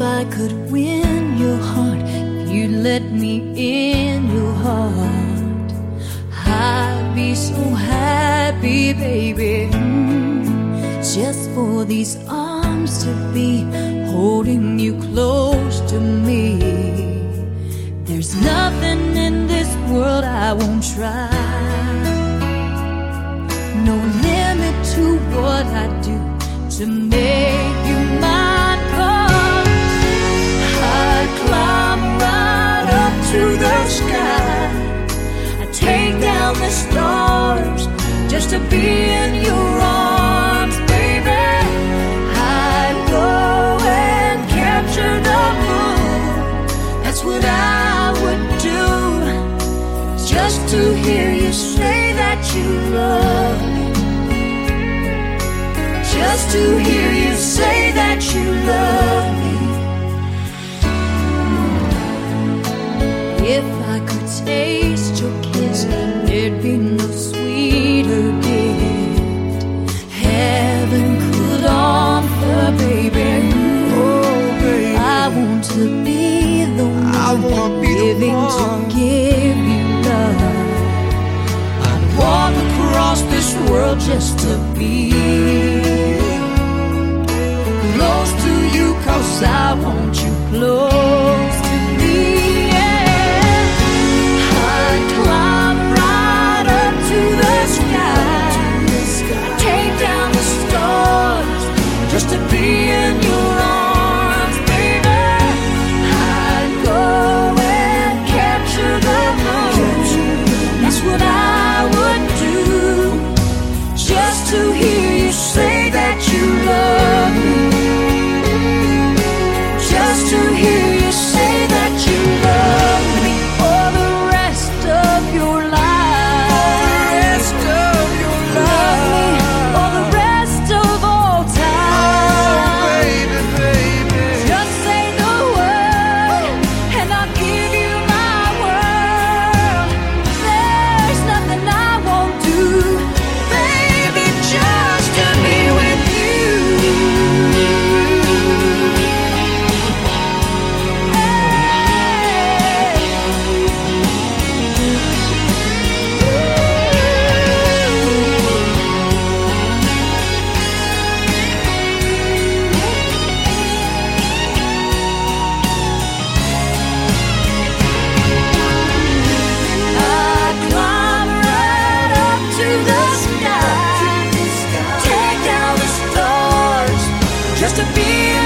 I could win your heart, if you'd let me in your heart, I'd be so happy, baby. Just for these arms to be holding you close to me. There's nothing in this world I won't try. No limit to what I do to make you mine. 'Cause I'd climb right up to the sky, I'd take down the stars just to be in your arms, baby. I'd go and capture the moon, that's what I would do, just to hear you say that you love me, just to hear you say that you love me. If I could taste your kiss, there'd be no sweeter gift heaven could offer, baby. Oh, baby, I want to be the one living to give you love. I'd walk across this world just to be close to you, 'cause I want you close to me. Yeah. I'd climb right up to the sky, take down the stars just to be in your arms, baby. I'd go and capture the moon, that's what I would do, just to hear you say that you love me, just to hear you say that you love me for the rest of your life. Love me for the rest of all time. Just say the word and I'll give you my world. There's nothing I won't do, baby, just to be with you. I'd climb right up to the sky, take down the stars just to be